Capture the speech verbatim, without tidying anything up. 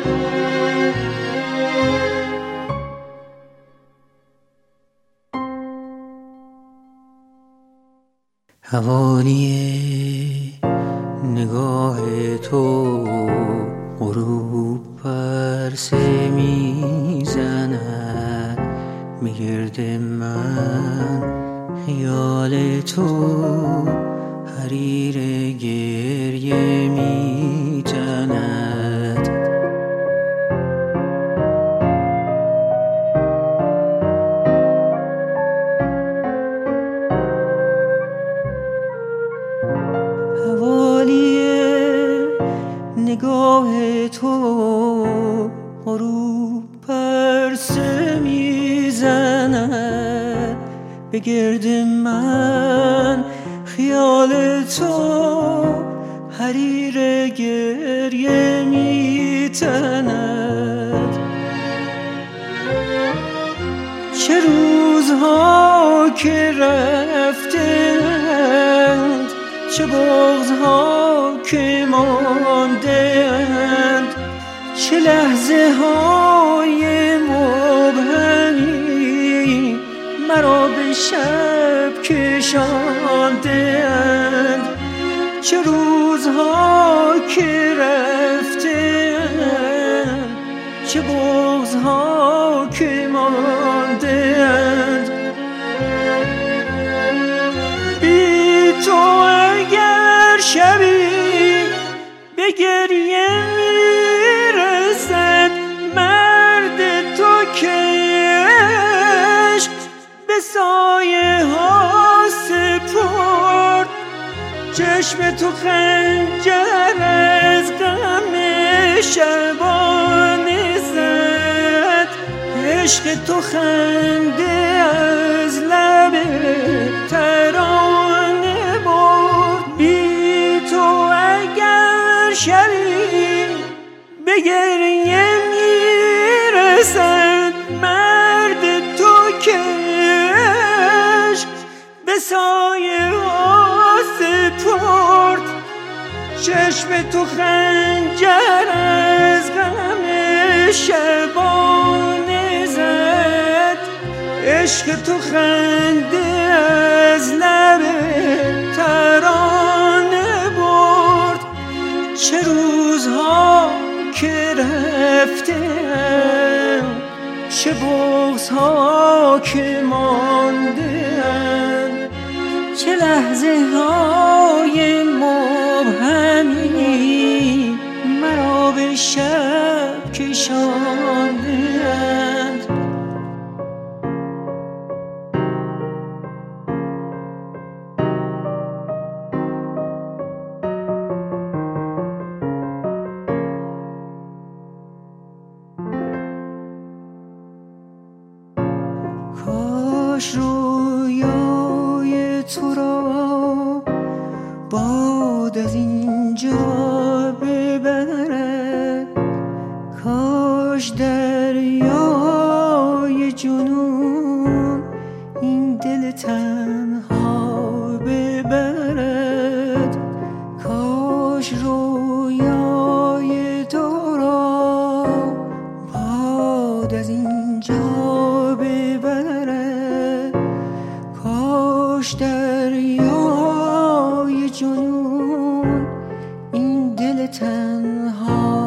حوالی نگاه تو غروب پر سه میزند، میگرد من خیال تو حریر گریه میتند. حوالی نگاه تو غروب پر سه میزند، به گرد من خیال تو حریر گریه میتند. چه روزها که رفتند، چه بغضها که ماندند، چه لحظه های مبهمی مرا به شب کشاندند. چه روزها که رفتند، چه بغضها که ماندند. بی تو اگر شبی به گریه میرسد، مرد تو که عشق به سایه ها سپرد. چشم تو خنجر از غم شبانه زد، عشق تو خنده از لب ترانه برد. بی تو اگر شبی به گریه میرسد، مرد تو که عشق به سایه ها سپرد. چشم تو خنجر از غم شبانه زد، عشق تو خنده از لب ترانه برد. چه روزها که رفتم، چه بغضها که ماندند، چه لحظه های مبهمی مرا به شب کشاندند. کاش رویای تو را باد از اینجا ببرد، کاش دریای جنون این دل تنها ببرد. کاش رویای تو را باد از اینجا ببرد، کاش دریای جنون این دل تنها